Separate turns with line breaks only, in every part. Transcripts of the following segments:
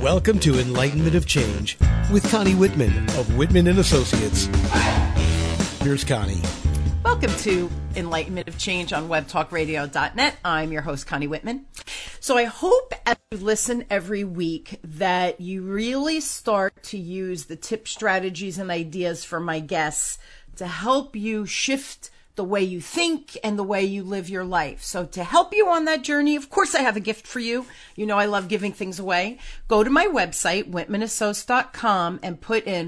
Welcome to Enlightenment of Change with Connie Whitman of Whitman and Associates. Here's Connie.
Welcome to Enlightenment of Change on webtalkradio.net. I'm your host, Connie Whitman. So I hope as you listen every week that you really start to use the tips, strategies, and ideas from my guests to help you shift the way you think and the way you live your life. So to help you on that journey, of course, I have a gift for you. You know, I love giving things away. Go to my website, whitmanassoc.com, and put in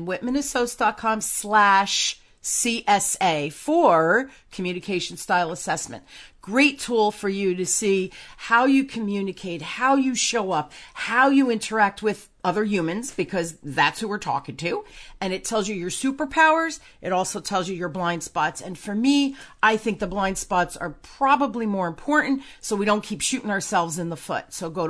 whitmanassoc.com/CSA for Communication Style Assessment. Great tool for you to see how you communicate, how you show up, how you interact with other humans, because that's who we're talking to. And it tells you your superpowers. It also tells you your blind spots. And for me, I think the blind spots are probably more important so we don't keep shooting ourselves in the foot. So go to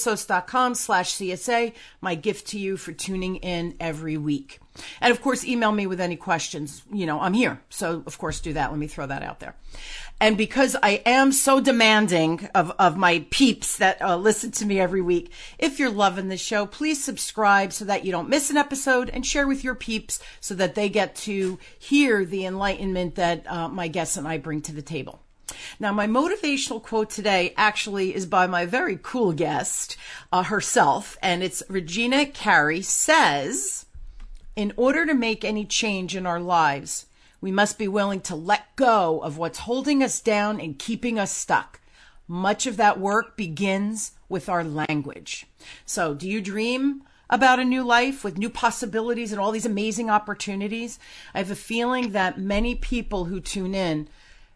whitmanassoc.com/CSA, my gift to you for tuning in every week. And of course, email me with any questions. You know, I'm here. So of course, do that. Let me throw that out there. And because I am so demanding of my peeps that listen to me every week, if you're loving the show, please subscribe so that you don't miss an episode, and share with your peeps so that they get to hear the enlightenment that my guests and I bring to the table. Now, my motivational quote today actually is by my very cool guest herself, and it's Regina Carey says, "In order to make any change in our lives, we must be willing to let go of what's holding us down and keeping us stuck. Much of that work begins with our language." So do you dream about a new life with new possibilities and all these amazing opportunities? I have a feeling that many people who tune in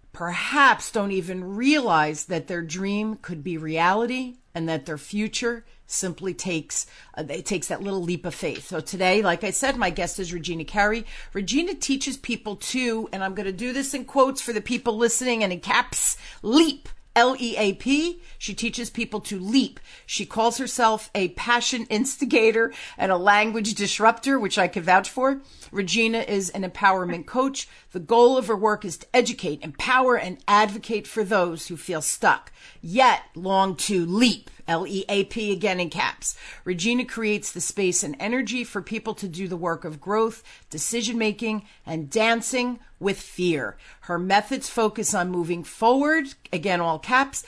perhaps don't even realize that their dream could be reality and that their future simply takes that little leap of faith. So today, like I said, my guest is Regina Carey. Regina teaches people to, and I'm going to do this in quotes for the people listening and in caps, leap. L-E-A-P. She teaches people to leap. She calls herself a passion instigator and a language disruptor, which I could vouch for. Regina is an empowerment coach. The goal of her work is to educate, empower, and advocate for those who feel stuck, yet long to leap. L-E-A-P again in caps. Regina creates the space and energy for people to do the work of growth, decision-making, and dancing with fear. Her methods focus on moving forward, again all caps,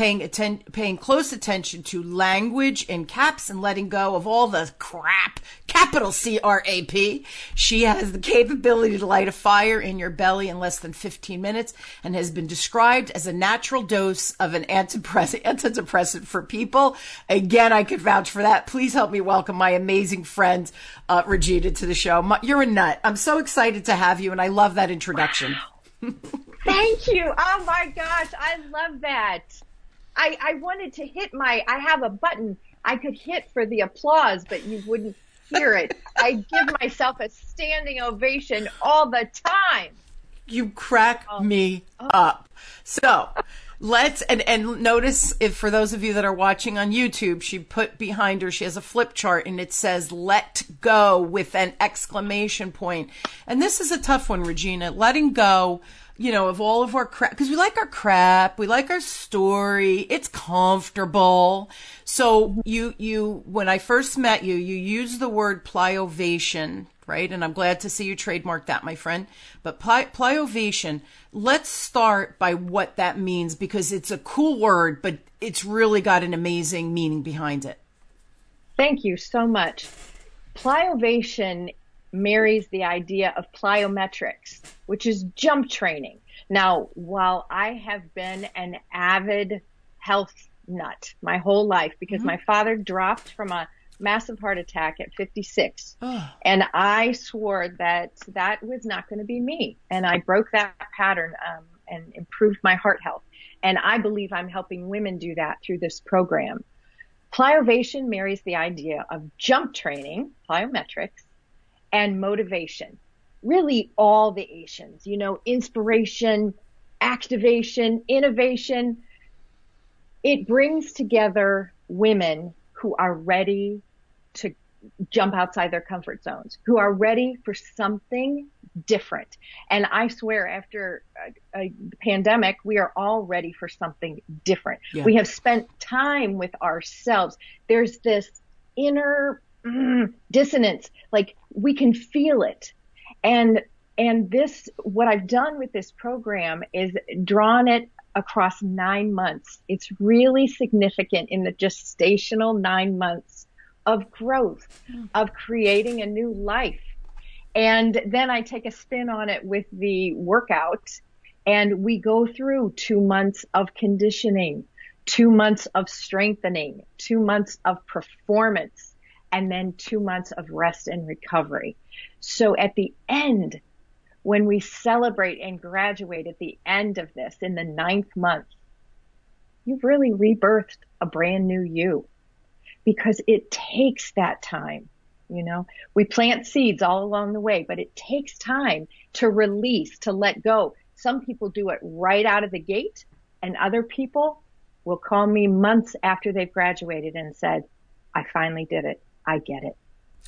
paying close attention to language in caps and letting go of all the crap, capital C-R-A-P. She has the capability to light a fire in your belly in less than 15 minutes and has been described as a natural dose of an antidepressant for people. Again, I could vouch for that. Please help me welcome my amazing friend, Regina, to the show. You're a nut. I'm so excited to have you, and I love that introduction.
Wow. Thank you. Oh my gosh, I love that. I wanted to hit I have a button I could hit for the applause, but you wouldn't hear it. I give myself a standing ovation all the time.
You crack me up. So let's, and notice, if for those of you that are watching on YouTube, she put behind her, she has a flip chart and it says, "Let go," with an exclamation point. And this is a tough one, Regina, letting go, you know, of all of our crap, because we like our crap, we like our story, it's comfortable. So you, when I first met you, you used the word plyovation, right? And I'm glad to see you trademark that, my friend. But plyovation, let's start by what that means, because it's a cool word, but it's really got an amazing meaning behind it.
Thank you so much. Plyovation marries the idea of plyometrics, which is jump training. Now, while I have been an avid health nut my whole life, because my father dropped from a massive heart attack at 56, and I swore that was not going to be me, and I broke that pattern and improved my heart health, and I believe I'm helping women do that through this program. Plyovation marries the idea of jump training, plyometrics, and motivation, really all the Asians, you know, inspiration, activation, innovation. It brings together women who are ready to jump outside their comfort zones, who are ready for something different. And I swear, after a pandemic, we are all ready for something different. Yeah. We have spent time with ourselves. There's this inner dissonance. Like we can feel it. And this, what I've done with this program is drawn it across 9 months. It's really significant in the gestational 9 months of growth, of creating a new life. And then I take a spin on it with the workout, and we go through 2 months of conditioning, 2 months of strengthening, 2 months of performance, and then 2 months of rest and recovery. So at the end, when we celebrate and graduate at the end of this in the 9th month, you've really rebirthed a brand new you, because it takes that time. You know, we plant seeds all along the way, but it takes time to release, to let go. Some people do it right out of the gate, and other people will call me months after they've graduated and said, I finally did it. I get it.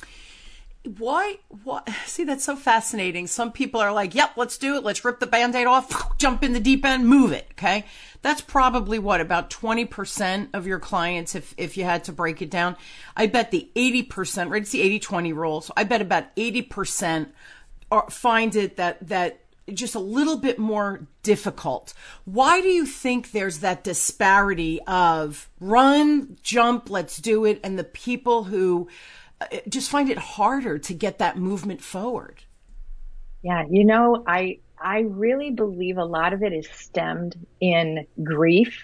Why? See, that's so fascinating. Some people are like, yep, let's do it. Let's rip the Band-Aid off, jump in the deep end, move it. Okay. That's probably about 20% of your clients. If you had to break it down, I bet the 80%, right? It's the 80-20 rule. So I bet about 80% find it that just a little bit more difficult. Why do you think there's that disparity of run, jump, let's do it, and the people who just find it harder to get that movement forward?
Yeah, you know, I really believe a lot of it is stemmed in grief.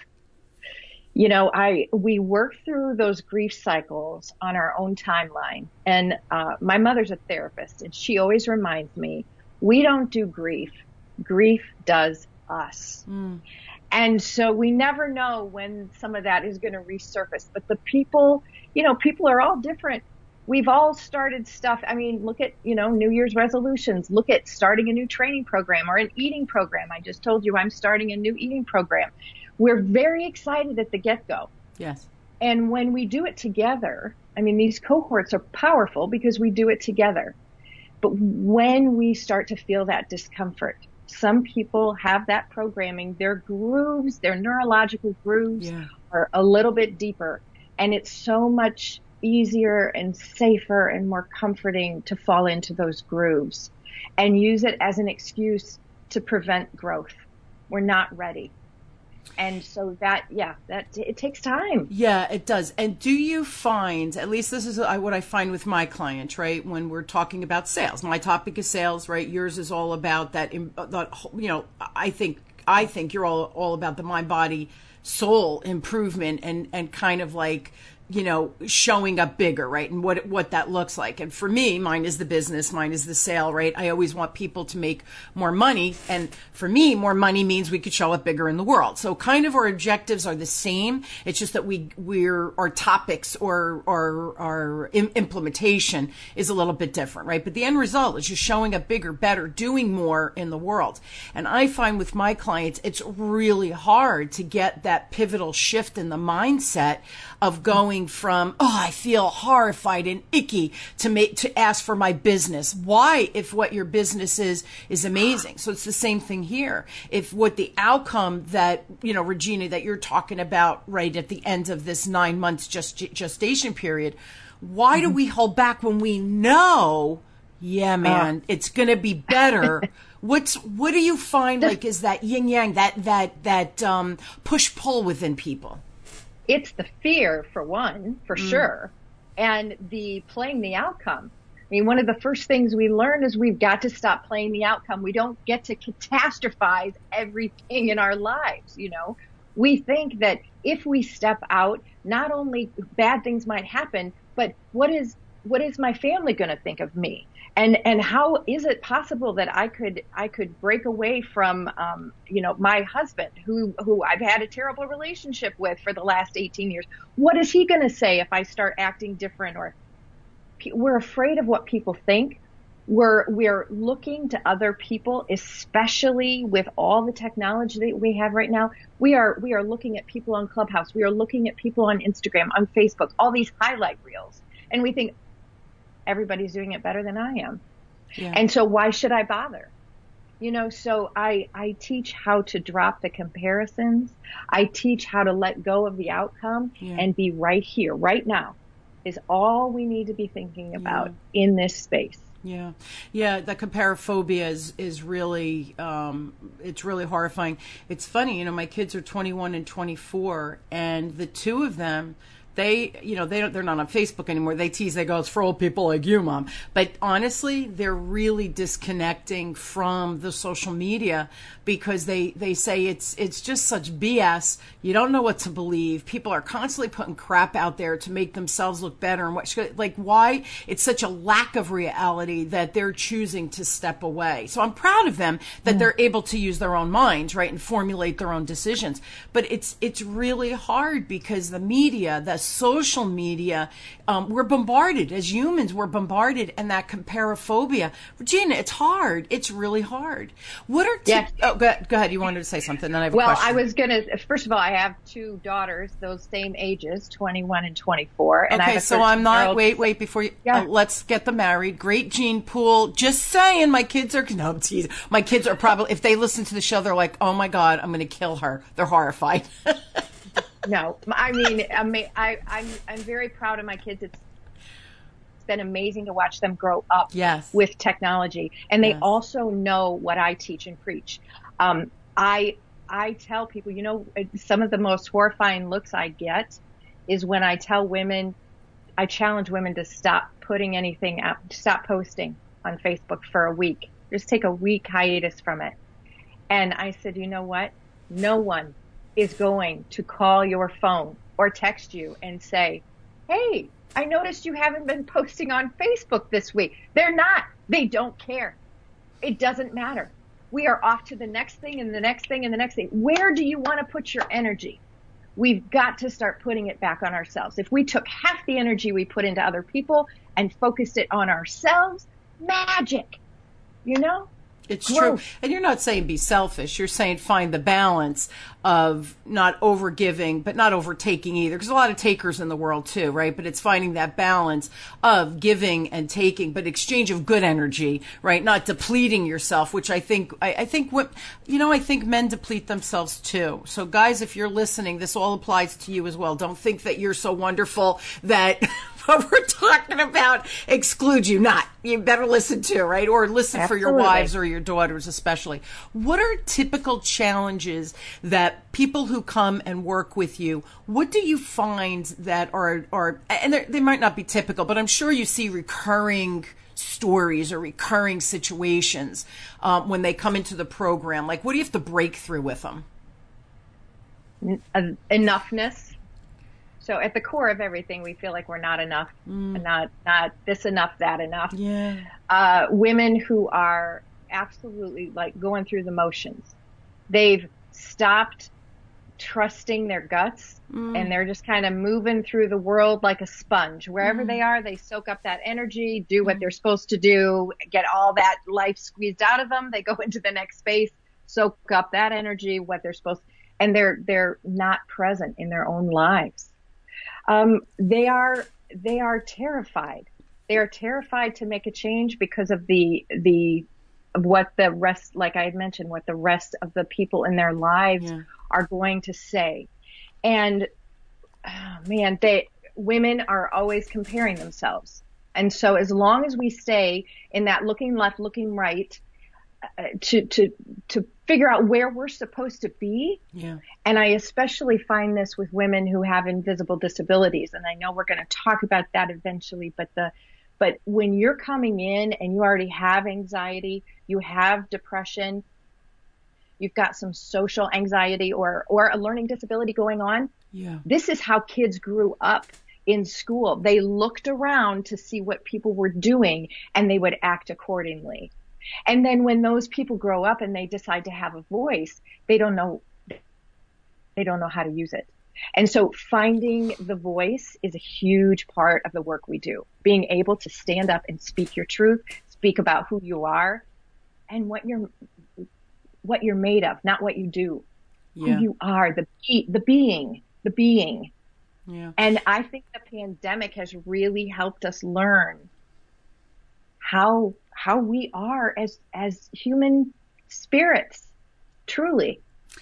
You know, we work through those grief cycles on our own timeline. And my mother's a therapist, and she always reminds me, we don't do grief. Grief does us. And so we never know when some of that is going to resurface. But the people, you know, people are all different. We've all started stuff. I mean, look at, you know, New Year's resolutions. Look at starting a new training program or an eating program. I just told you I'm starting a new eating program. We're very excited at the get-go.
Yes.
And when we do it together, I mean, these cohorts are powerful because we do it together. But when we start to feel that discomfort, some people have that programming, their grooves, their neurological grooves are a little bit deeper. And it's so much easier and safer and more comforting to fall into those grooves and use it as an excuse to prevent growth. We're not ready. And so that it takes time.
Yeah, it does. And do you find, at least this is what I find with my clients, right? When we're talking about sales, my topic is sales, right? Yours is all about that, you know, I think you're all about the mind, body, soul improvement and kind of like, you know, showing up bigger, right? And what that looks like. And for me, mine is the business, mine is the sale, right? I always want people to make more money. And for me, more money means we could show up bigger in the world. So kind of our objectives are the same. It's just that our topics or our implementation is a little bit different, right? But the end result is just showing up bigger, better, doing more in the world. And I find with my clients, it's really hard to get that pivotal shift in the mindset of going from, I feel horrified and icky to ask for my business. Why, if what your business is amazing? So it's the same thing here. If what the outcome that, you know, Regina, that you're talking about right at the end of this 9 months gestation period, why do we hold back when we know, it's going to be better? What do you find like is that yin yang, that push pull within people?
It's the fear, for one, for sure, and the playing the outcome. I mean, one of the first things we learn is we've got to stop playing the outcome. We don't get to catastrophize everything in our lives, you know. We think that if we step out, not only bad things might happen, but what is my family going to think of me? And how is it possible that I could break away from, you know, my husband who I've had a terrible relationship with for the last 18 years? What is he going to say if I start acting different? Or we're afraid of what people think. We're looking to other people, especially with all the technology that we have right now. We are looking at people on Clubhouse. We are looking at people on Instagram, on Facebook, all these highlight reels. And we think, everybody's doing it better than I am. Yeah. And so why should I bother? You know, so I teach how to drop the comparisons. I teach how to let go of the outcome and be right here, right now. is all we need to be thinking about in this space.
Yeah. Yeah. The comparaphobia is really, it's really horrifying. It's funny, my kids are 21 and 24, and the two of them, they're not on Facebook anymore. They tease, they go, it's for old people like you, Mom. But honestly, they're really disconnecting from the social media because they say it's just such BS. You don't know what to believe. People are constantly putting crap out there to make themselves look better. And why it's such a lack of reality that they're choosing to step away. So I'm proud of them that they're able to use their own minds, right, and formulate their own decisions. But it's really hard because the media, the social media, we're bombarded as humans. We're bombarded, and that comparaphobia, Regina, it's hard. It's really hard. What are go ahead. You wanted to say something, then I have a question.
I was gonna. First of all, I have two daughters, those same ages, 21 and 24. And
okay, so I'm not. Wait before you. Let's get them married. Great gene pool. Just saying, my kids are. No, I'm teasing. My kids are probably, if they listen to the show, they're like, oh my God, I'm going to kill her. They're horrified.
No, I mean, I'm very proud of my kids. It's been amazing to watch them grow up with technology, and they also know what I teach and preach. I tell people, some of the most horrifying looks I get is when I tell women, I challenge women to stop putting anything out, stop posting on Facebook for a week. Just take a week hiatus from it. And I said, you know what? No one is going to call your phone or text you and say, hey, I noticed you haven't been posting on Facebook this week. They're not. They don't care. It doesn't matter. We are off to the next thing and the next thing and the next thing. Where do you want to put your energy? We've got to start putting it back on ourselves. If we took half the energy we put into other people and focused it on ourselves, magic,
It's true. And you're not saying be selfish. You're saying find the balance of not overgiving, but not overtaking either. Because a lot of takers in the world too, right? But it's finding that balance of giving and taking, but exchange of good energy, right? Not depleting yourself, which I think men deplete themselves too. So guys, if you're listening, this all applies to you as well. Don't think that you're so wonderful that what we're talking about excludes you. Not. You better listen to, right? Or listen for your wives or your daughters especially. What are typical challenges that people who come and work with you, what do you find that are and they might not be typical, but I'm sure you see recurring stories or recurring situations when they come into the program? Like, what do you have to break through with them?
Enoughness. So at the core of everything, we feel like we're not enough, not this enough, that enough.
Yeah.
Women who are absolutely like going through the motions. They've stopped trusting their guts and they're just kind of moving through the world like a sponge. Wherever they are, they soak up that energy, do what they're supposed to do, get all that life squeezed out of them. They go into the next space, soak up that energy, what they're supposed to, and they're not present in their own lives. They are terrified. They are terrified to make a change because of what the rest, like I had mentioned, what the rest of the people in their lives are going to say. And women are always comparing themselves. And so as long as we stay in that looking left, looking right, to figure out where we're supposed to be.
Yeah.
And I especially find this with women who have invisible disabilities. And I know we're going to talk about that eventually, but when you're coming in and you already have anxiety, you have depression, you've got some social anxiety or a learning disability going on.
Yeah.
This is how kids grew up in school. They looked around to see what people were doing and they would act accordingly. And then when those people grow up and they decide to have a voice, they don't know how to use it. And so finding the voice is a huge part of the work we do. Being able to stand up and speak your truth, speak about who you are and what you're made of, not what you do.
Yeah.
Who you are, the being.
Yeah.
And I think the pandemic has really helped us learn how we are as human spirits, truly.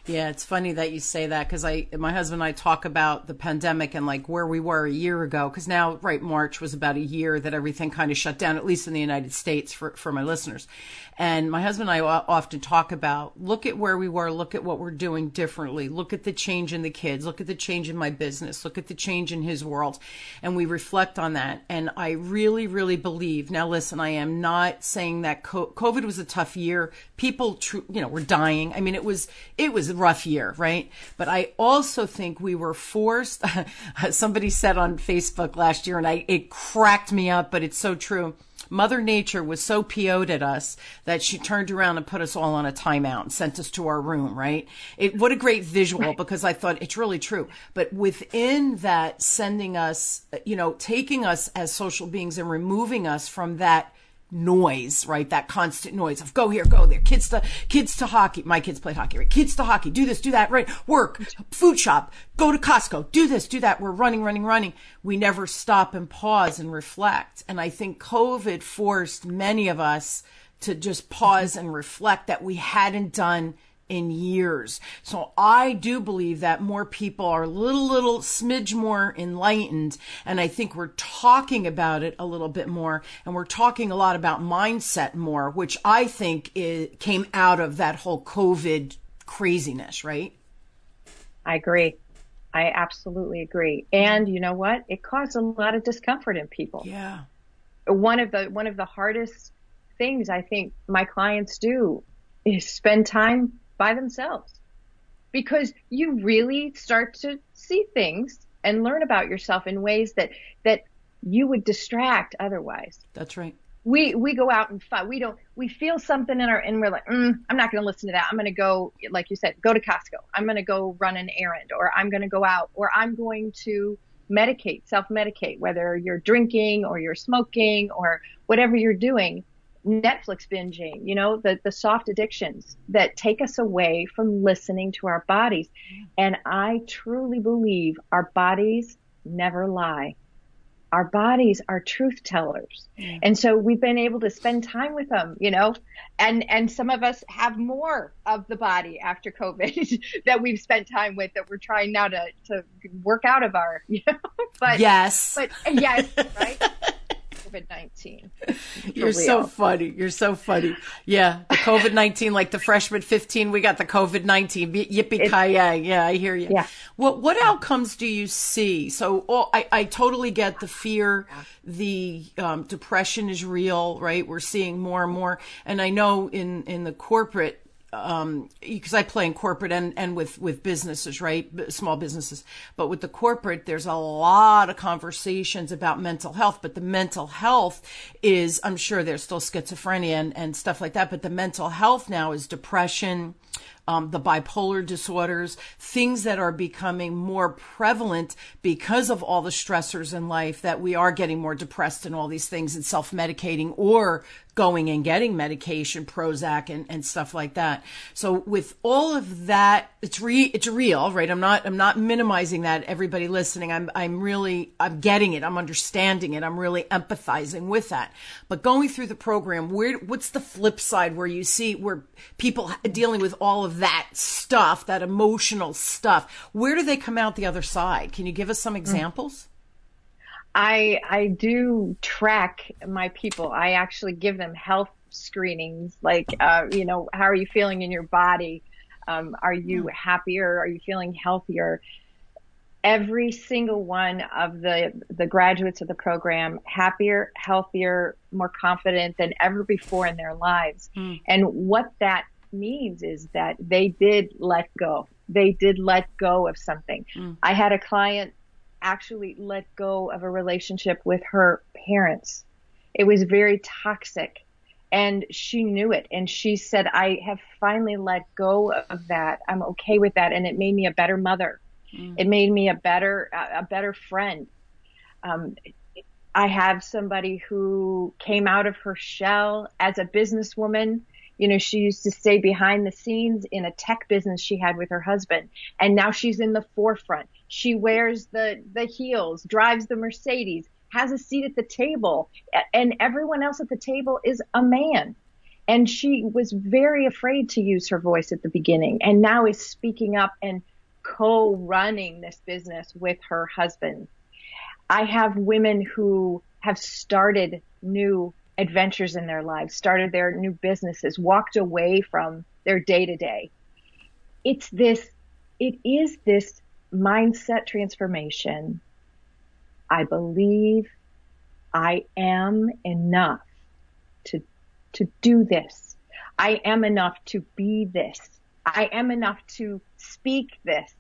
Yeah, it's funny that you say that because my husband and I talk about the pandemic and like where we were a year ago. Because now, right, March was about a year that everything kind of shut down, at least in the United States for my listeners. And my husband and I often talk about, look at where we were, look at what we're doing differently, look at the change in the kids, look at the change in my business, look at the change in his world. And we reflect on that. And I really, really believe, now listen, I am not saying that COVID was a tough year. People, were dying. I mean, it was a rough year, right? But I also think we were forced, somebody said on Facebook last year, and it cracked me up, but it's so true. Mother Nature was so PO'd at us that she turned around and put us all on a timeout and sent us to our room, right? What a great visual, because I thought it's really true. But within that, sending us, taking us as social beings and removing us from that noise, right? That constant noise of go here, go there, kids to hockey. My kids played hockey, right? Kids to hockey, do this, do that, right? Work, food shop, go to Costco, do this, do that. We're running. We never stop and pause and reflect. And I think COVID forced many of us to just pause and reflect that we hadn't done in years. So I do believe that more people are a little smidge more enlightened. And I think we're talking about it a little bit more. And we're talking a lot about mindset more, which I think came out of that whole COVID craziness, right?
I agree. I absolutely agree. And you know what? It caused a lot of discomfort in people.
Yeah.
One of the hardest things I think my clients do is spend time by themselves, because you really start to see things and learn about yourself in ways that you would distract otherwise.
That's right.
We go out and fight. We feel something and we're like, I'm not going to listen to that. I'm going to go, like you said, go to Costco. I'm going to go run an errand, or I'm going to go out, or I'm going to self-medicate, whether you're drinking or you're smoking or whatever you're doing. Netflix binging, the soft addictions that take us away from listening to our bodies. And I truly believe our bodies never lie. Our bodies are truth tellers. Yeah. And so we've been able to spend time with them, and some of us have more of the body after COVID that we've spent time with, that we're trying now to work out of our, but yes, right. COVID-19.
You're so funny. Yeah. The COVID-19, like the freshman 15, we got the COVID-19. Yippee-ki-yay. Yeah, I hear you.
Yeah.
What outcomes do you see? So I totally get the fear. The depression is real, right? We're seeing more and more. And I know in the corporate, because I play in corporate and with businesses, right? Small businesses. But with the corporate, there's a lot of conversations about mental health, but the mental health is, I'm sure there's still schizophrenia and stuff like that, but the mental health now is depression, the bipolar disorders, things that are becoming more prevalent because of all the stressors in life, that we are getting more depressed and all these things and self-medicating or going and getting medication, Prozac and stuff like that. So with all of that, it's real, right? I'm not minimizing that. Everybody listening, I'm getting it. I'm understanding it. I'm really empathizing with that. But going through the program, what's the flip side where you see where people dealing with all of that stuff, that emotional stuff, where do they come out the other side? Can you give us some examples?
I do track my people. I actually give them health screenings, like, how are you feeling in your body? Are you happier? Are you feeling healthier? Every single one of the graduates of the program, happier, healthier, more confident than ever before in their lives. And what that means is that they did let go. They did let go of something. I had a client actually let go of a relationship with her parents. It was very toxic, and she knew it. And she said, I have finally let go of that. I'm okay with that. And it made me a better mother. It made me a better friend. I have somebody who came out of her shell as a businesswoman. She used to stay behind the scenes in a tech business she had with her husband. And now she's in the forefront. She wears the heels, drives the Mercedes, has a seat at the table, and everyone else at the table is a man. And she was very afraid to use her voice at the beginning, and now is speaking up and co-running this business with her husband. I have women who have started new adventures in their lives, started their new businesses, walked away from their day-to-day. It is this mindset transformation. I believe I am enough to do this. I am enough to be this. I am enough to speak this.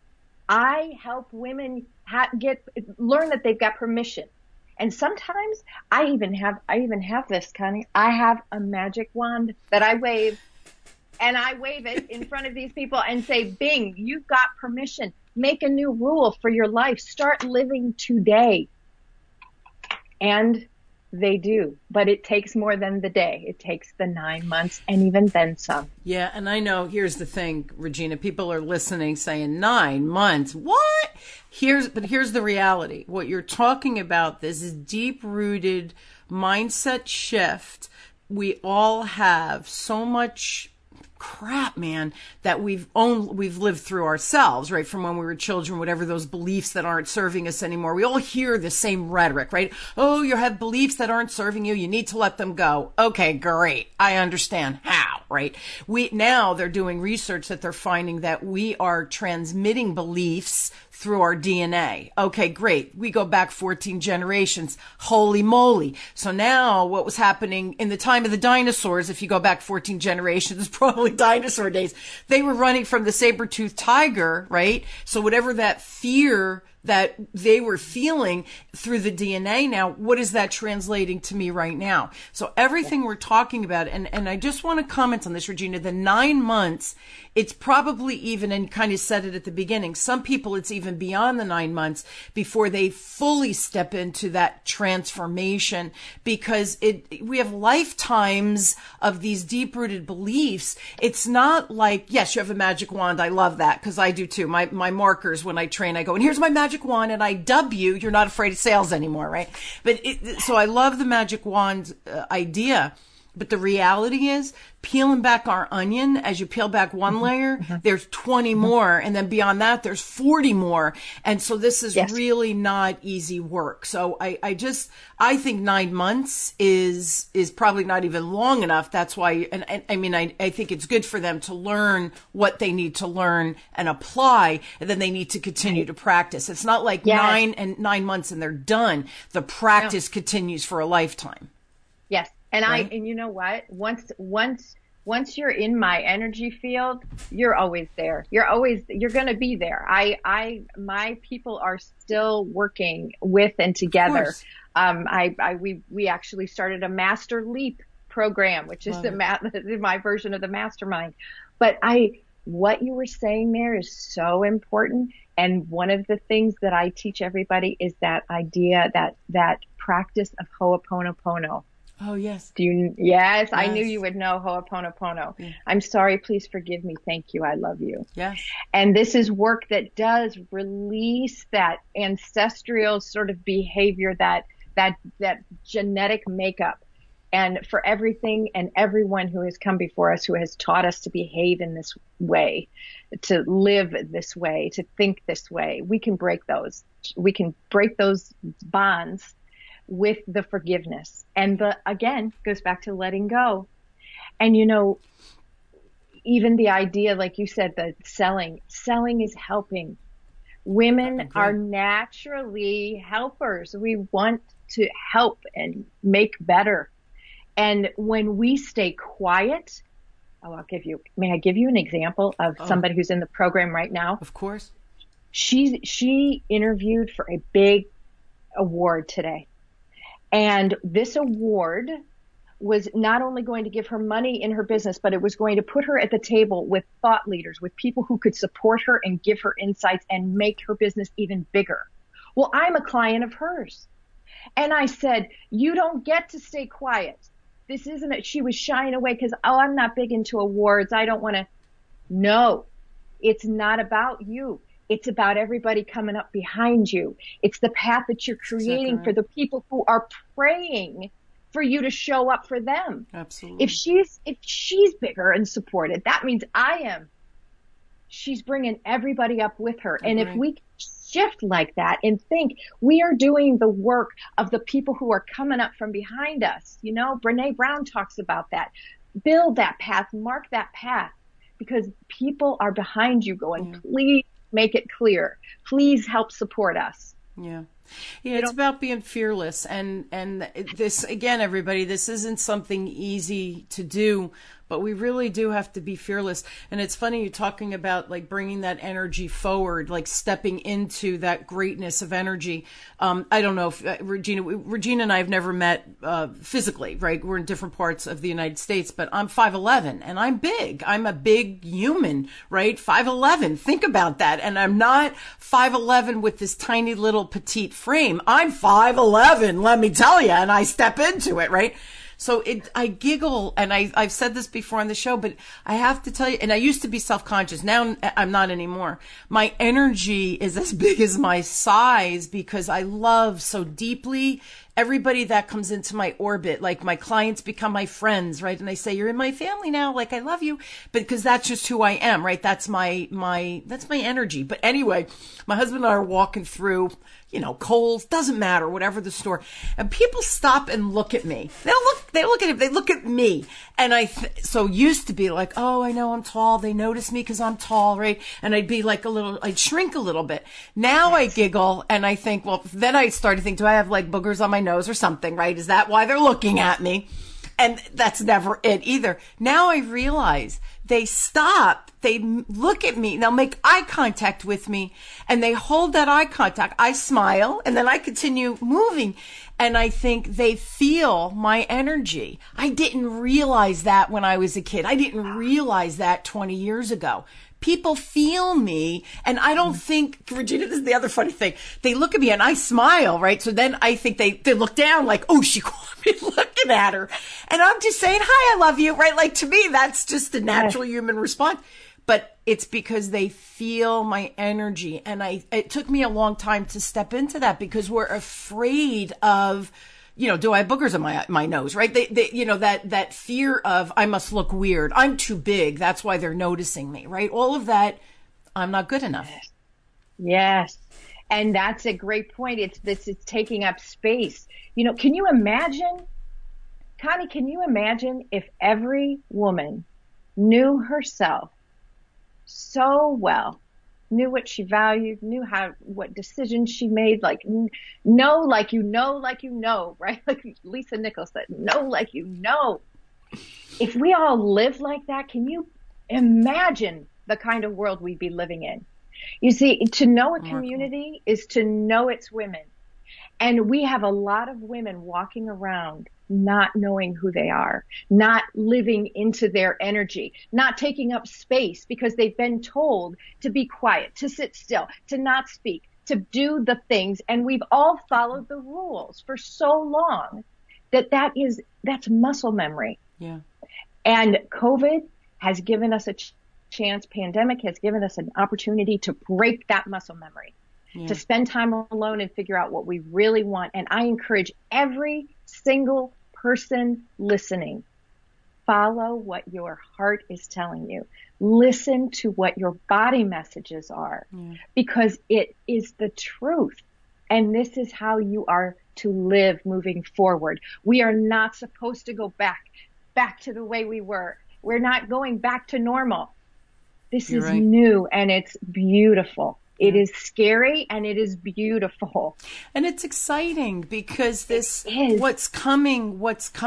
I help women learn that they've got permission. And sometimes I even have this, Connie. I have a magic wand that I wave, and I wave it in front of these people and say, bing, you've got permission. Make a new rule for your life. Start living today. And they do, but it takes more than the day. It takes the 9 months and even then some.
Yeah, and I know, here's the thing, Regina, people are listening saying 9 months. What? Here's the reality. What you're talking about, this is deep-rooted mindset shift. We all have so much crap, man, that we've lived through ourselves, right? From when we were children, whatever those beliefs that aren't serving us anymore. We all hear the same rhetoric, right? Oh, you have beliefs that aren't serving you. You need to let them go. Okay, great. I understand how, right? Now they're doing research that they're finding that we are transmitting beliefs through our DNA. Okay, great. We go back 14 generations. Holy moly. So now what was happening in the time of the dinosaurs, if you go back 14 generations, probably dinosaur days, they were running from the saber-toothed tiger, right? So whatever that fear that they were feeling through the DNA now, what is that translating to me right now? So everything we're talking about, and I just want to comment on this, Regina, the 9 months, it's probably even, and kind of said it at the beginning, some people it's even beyond the 9 months before they fully step into that transformation, because we have lifetimes of these deep-rooted beliefs. It's not like, yes, you have a magic wand. I love that, because I do too. My markers when I train, I go, and here's my magic wand, and I dub you. You're not afraid of sales anymore, right? But so I love the magic wand idea. But the reality is, peeling back our onion, as you peel back one layer, there's 20 more. And then beyond that, there's 40 more. And so this is really not easy work. So I think 9 months is probably not even long enough. That's why, and I mean, I think it's good for them to learn what they need to learn and apply, and then they need to continue to practice. It's not like 9 months and they're done. The practice continues for a lifetime.
Yes. And
right?
and you know what? Once you're in my energy field, you're always there. You're going to be there. My people are still working with and together. We actually started a Master Leap program, which is my version of the mastermind. But what you were saying there is so important. And one of the things that I teach everybody is that idea, that practice of Ho'oponopono.
Oh, yes.
Yes, I knew you would know Ho'oponopono. Yeah. I'm sorry, please forgive me. Thank you. I love you.
Yes.
And this is work that does release that ancestral sort of behavior, that genetic makeup. And for everything and everyone who has come before us, who has taught us to behave in this way, to live this way, to think this way, we can break those. We can break those bonds with the forgiveness. And again, goes back to letting go. And, even the idea, like you said, the selling is helping. Women are naturally helpers. We want to help and make better. And when we stay quiet, may I give you an example of somebody who's in the program right now?
Of course.
She interviewed for a big award today. And this award was not only going to give her money in her business, but it was going to put her at the table with thought leaders, with people who could support her and give her insights and make her business even bigger. Well, I'm a client of hers. And I said, you don't get to stay quiet. This isn't it. She was shying away because, I'm not big into awards. I don't want to. No, it's not about you. It's about everybody coming up behind you. It's the path that you're creating for the people who are praying for you to show up for them.
Absolutely.
If she's bigger and supported, that means I am. She's bringing everybody up with her. And if we shift like that and think we are doing the work of the people who are coming up from behind us, you know, Brene Brown talks about that. Build that path, mark that path, because people are behind you going, please make it clear. Please help support us.
Yeah. Yeah, it's about being fearless. And this, again, everybody, this isn't something easy to do, but we really do have to be fearless. And it's funny, you're talking about like bringing that energy forward, like stepping into that greatness of energy. I don't know if Regina and I have never met physically, right? We're in different parts of the United States, but I'm 5'11" and I'm big. I'm a big human, right? 5'11". Think about that. And I'm not 5'11" with this tiny little petite frame. I'm 5'11", let me tell you, and I step into it, right? So I giggle, and I've said this before on the show, but I have to tell you, and I used to be self-conscious. Now I'm not anymore. My energy is as big as my size because I love so deeply everybody that comes into my orbit. Like my clients become my friends, right? And I say, you're in my family now. Like, I love you, but because that's just who I am, right? That's my energy. But anyway, my husband and I are walking through, you know, Kohl's, doesn't matter, whatever the store. And people stop and look at me. They look at me. And so used to be like, oh, I know I'm tall. They notice me because I'm tall, right? And I'd be like I'd shrink a little bit. Now I giggle and I think, well, then I start to think, do I have like boogers on my nose or something, right? Is that why they're looking at me? And that's never it either. Now I realize they stop, they look at me, they'll make eye contact with me, and they hold that eye contact. I smile, and then I continue moving, and I think they feel my energy. I didn't realize that when I was a kid. I didn't realize that 20 years ago. People feel me, and I don't think, Regina, this is the other funny thing. They look at me and I smile, right? So then I think they look down like, oh, she caught me looking at her. And I'm just saying, hi, I love you, right? Like to me, that's just a natural human response. But it's because they feel my energy. And it took me a long time to step into that because we're afraid of, you know, do I have boogers on my nose, right? They you know, that fear of I must look weird. I'm too big. That's why they're noticing me, right? All of that, I'm not good enough.
Yes. And that's a great point. It's taking up space. You know, can you imagine, Connie, if every woman knew herself so well, knew what she valued, knew what decisions she made, like know like you know, right? Like Lisa Nichols said, know like you know. If we all live like that, can you imagine the kind of world we'd be living in? You see, to know a community is to know its women. And we have a lot of women walking around not knowing who they are, not living into their energy, not taking up space because they've been told to be quiet, to sit still, to not speak, to do the things. And we've all followed the rules for so long that's muscle memory.
Yeah.
And COVID has given us a chance, pandemic has given us an opportunity to break that muscle memory. To spend time alone and figure out what we really want. And I encourage every single person listening, follow what your heart is telling you. Listen to what your body messages are, because it is the truth. And this is how you are to live moving forward. We are not supposed to go back to the way we were. We're not going back to normal. This is new and it's beautiful. It is scary and it is beautiful.
And it's exciting because what's coming,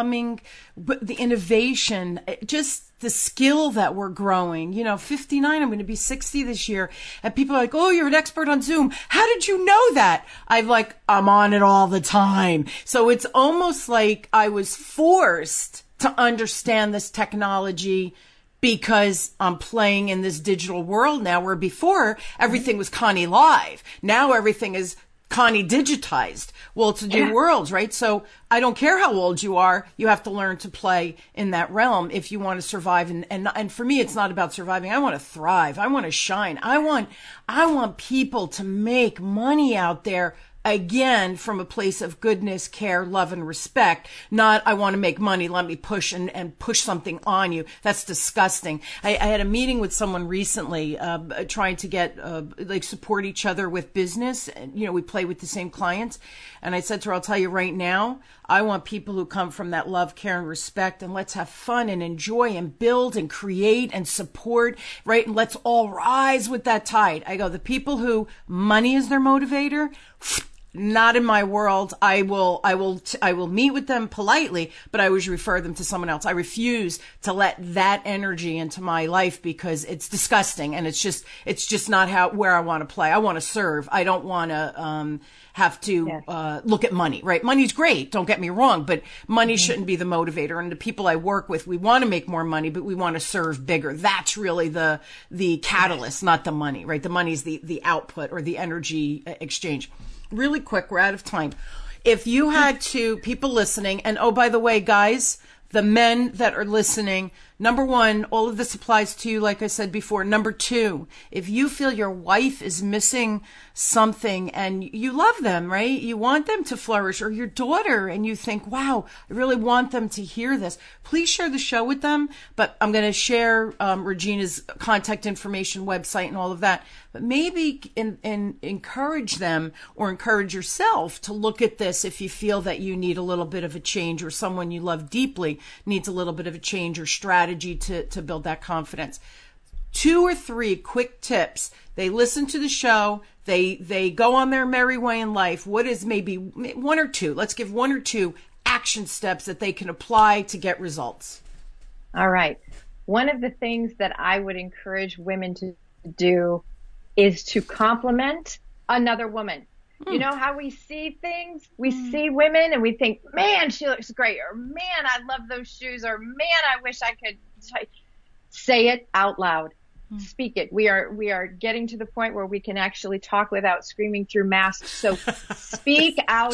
the innovation, just the skill that we're growing. You know, 59, I'm going to be 60 this year. And people are like, oh, you're an expert on Zoom. How did you know that? I'm on it all the time. So it's almost like I was forced to understand this technology because I'm playing in this digital world now, where before everything was Connie live. Now everything is Connie digitized. Well, it's a new world, right? So I don't care how old you are. You have to learn to play in that realm if you want to survive. And for me, it's not about surviving. I want to thrive. I want to shine. I want people to make money out there again, from a place of goodness, care, love, and respect, not I want to make money, let me push and push something on you. That's disgusting. I had a meeting with someone recently, trying to get, support each other with business. And, we play with the same clients. And I said to her, I'll tell you right now, I want people who come from that love, care, and respect, and let's have fun and enjoy and build and create and support, right? And let's all rise with that tide. I go, the people who money is their motivator, not in my world. I will meet with them politely, but I always refer them to someone else. I refuse to let that energy into my life because it's disgusting and it's just not where I want to play. I want to serve. I don't want to, have to, look at money, right? Money's great. Don't get me wrong, but money shouldn't be the motivator. And the people I work with, we want to make more money, but we want to serve bigger. That's really the catalyst, not the money, right? The money is the output or the energy exchange. Really quick, we're out of time. If you had to, people listening, and oh, by the way, guys, the men that are listening, number one, all of this applies to you, like I said before. Number two, if you feel your wife is missing something and you love them, right? You want them to flourish, or your daughter, and you think, wow, I really want them to hear this. Please share the show with them. But I'm going to share Regina's contact information, website, and all of that. But maybe encourage them or encourage yourself to look at this if you feel that you need a little bit of a change, or someone you love deeply needs a little bit of a change or strategy to build that confidence. 2 or 3 quick tips. They listen to the show. They go on their merry way in life. What is maybe 1 or 2? Let's give 1 or 2 action steps that they can apply to get results.
All right. One of the things that I would encourage women to do is to compliment another woman. You know how we see things? We see women and we think, man, she looks great, or man, I love those shoes, or man, I wish I could. Say it out loud. Speak it. We are getting to the point where we can actually talk without screaming through masks. So speak out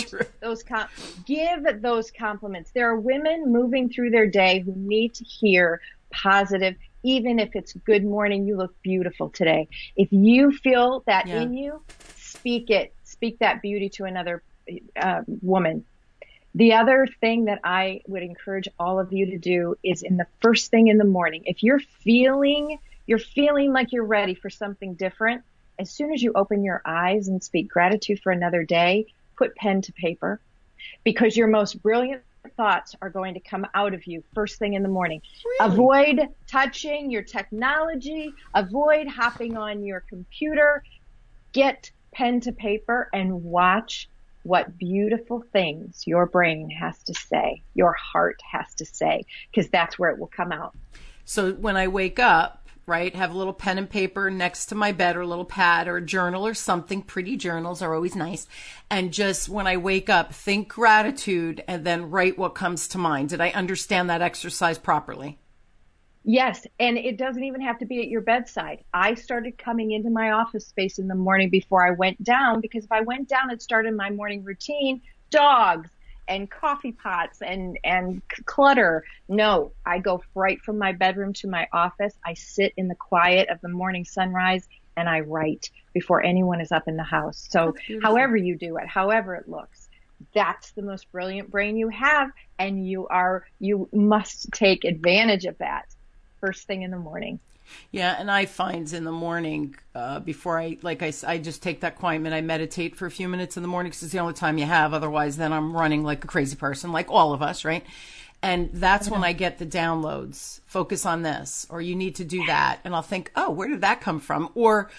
give those compliments. There are women moving through their day who need to hear positive, even if it's good morning, you look beautiful today. If you feel that in you, speak it. Speak that beauty to another woman. The other thing that I would encourage all of you to do is in the first thing in the morning, if you're feeling like you're ready for something different, as soon as you open your eyes and speak gratitude for another day, put pen to paper, because your most brilliant thoughts are going to come out of you first thing in the morning. Really? Avoid touching your technology, avoid hopping on your computer, get pen to paper and watch what beautiful things your brain has to say, your heart has to say, because that's where it will come out.
So when I wake up, right, have a little pen and paper next to my bed, or a little pad or a journal or something. Pretty journals are always nice. And just when I wake up, think gratitude and then write what comes to mind. Did I understand that exercise properly?
Yes, and it doesn't even have to be at your bedside. I started coming into my office space in the morning before I went down, because if I went down and started my morning routine, dogs and coffee pots and clutter. No, I go right from my bedroom to my office. I sit in the quiet of the morning sunrise and I write before anyone is up in the house. So however you do it, however it looks, that's the most brilliant brain you have, and you must take advantage of that first thing in the morning.
Yeah, and I find in the morning, before I just take that quiet minute, I meditate for a few minutes in the morning, because it's the only time you have. Otherwise, then I'm running like a crazy person, like all of us, right? And that's when I get the downloads. Focus on this, or you need to do that. And I'll think, oh, where did that come from? Or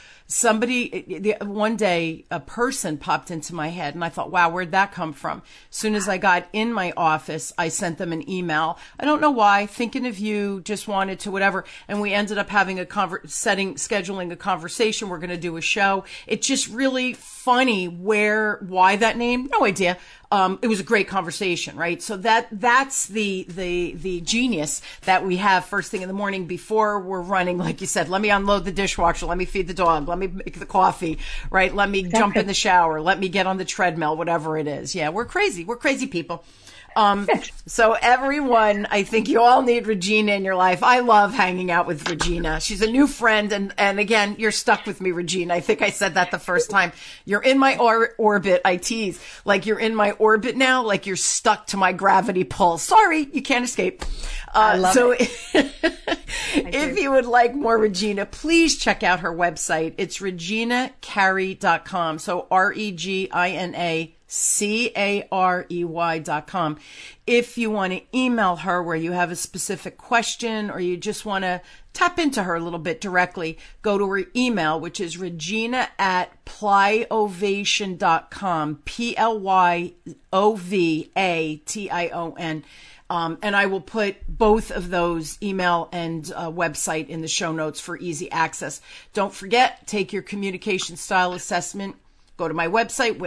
one day, a person popped into my head and I thought, wow, where'd that come from? As soon as I got in my office, I sent them an email. I don't know why, thinking of you, just wanted to whatever. And we ended up having scheduling a conversation. We're going to do a show. It's just really funny why that name, no idea. It was a great conversation, right? So that's the genius that we have first thing in the morning before we're running, like you said, let me unload the dishwasher, let me feed the dog, let me make the coffee, right? Let me jump in the shower, let me get on the treadmill, whatever it is. Yeah, we're crazy. We're crazy people. So everyone, I think you all need Regina in your life. I love hanging out with Regina. She's a new friend. And again, you're stuck with me, Regina. I think I said that the first time. You're in my orbit. I tease. Like you're in my orbit now, like you're stuck to my gravity pull. Sorry, you can't escape.
I love it.
If you would like more Regina, please check out her website. It's reginacarey.com. So ReginaCarey.com. If you want to email her where you have a specific question or you just want to tap into her a little bit directly, go to her email, which is regina@plyovation.com, PLYOVATION. And I will put both of those email and website in the show notes for easy access. Don't forget, take your communication style assessment. Go to my website,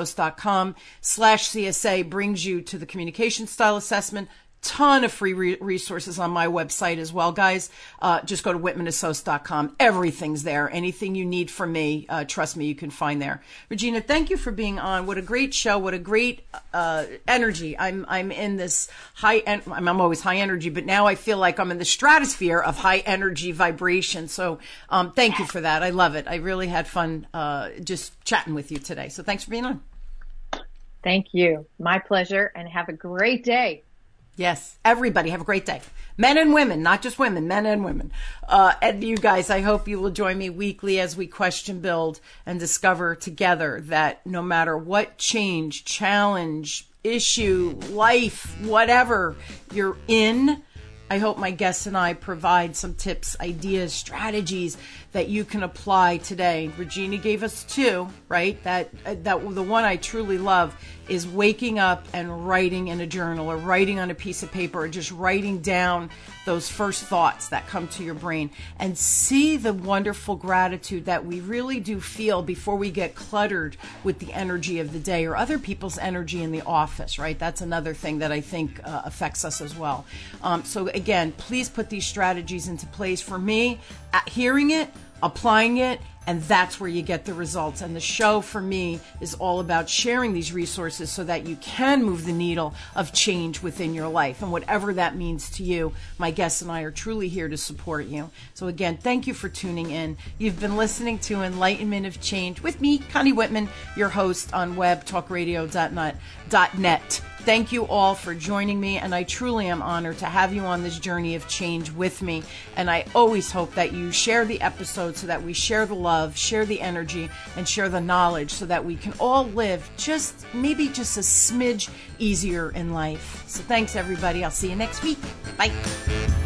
whitmanassociates.com/CSA, brings you to the communication style assessment. Ton of free resources on my website as well, guys. Just go to whitmanassociates.com. Everything's there. Anything you need from me, trust me, you can find there. Regina, thank you for being on. What a great show. What a great energy. I'm in this I'm always high energy, but now I feel like I'm in the stratosphere of high energy vibration. So thank you for that. I love it. I really had fun just chatting with you today. So thanks for being on.
Thank you. My pleasure, and have a great day.
Yes, everybody have a great day. Men and women, not just women, men and women. And you guys, I hope you will join me weekly as we question, build, and discover together that no matter what change, challenge, issue, life, whatever you're in, I hope my guests and I provide some tips, ideas, strategies that you can apply today. Regina gave us two, right? That the one I truly love is waking up and writing in a journal or writing on a piece of paper or just writing down those first thoughts that come to your brain and see the wonderful gratitude that we really do feel before we get cluttered with the energy of the day or other people's energy in the office, right? That's another thing that I think affects us as well. So again, please put these strategies into place. For me, hearing it, applying it, and that's where you get the results. And the show for me is all about sharing these resources so that you can move the needle of change within your life. And whatever that means to you, my guests and I are truly here to support you. So again, thank you for tuning in. You've been listening to Enlightenment of Change with me, Connie Whitman, your host on webtalkradio.net. Thank you all for joining me, and I truly am honored to have you on this journey of change with me. And I always hope that you share the episode so that we share the love, share the energy, and share the knowledge so that we can all live maybe just a smidge easier in life. So thanks, everybody. I'll see you next week. Bye.